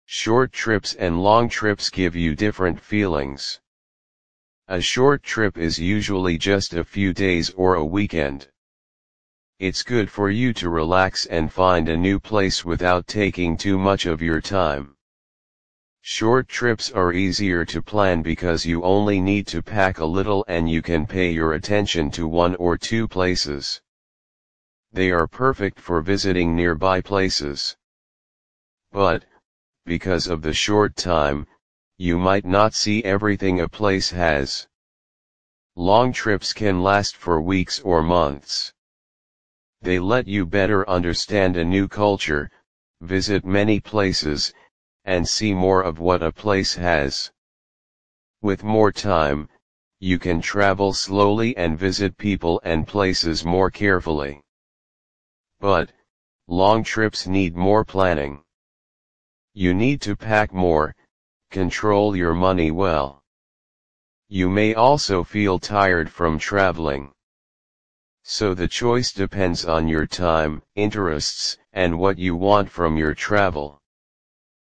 Short trips and long trips give you different feelings. A short trip is usually just a few days or a weekend. It's good for you to relax and find a new place without taking too much of your time. Short trips are easier to plan because you only need to pack a little and you can pay your attention to one or two places. They are perfect for visiting nearby places. But, because of the short time, you might not see everything a place has. Long trips can last for weeks or months. They let you better understand a new culture, visit many places, and see more of what a place has. With more time, you can travel slowly and visit people and places more carefully. But, long trips need more planning. You need to pack more, control your money well. You may also feel tired from traveling. So the choice depends on your time, interests, and what you want from your travel.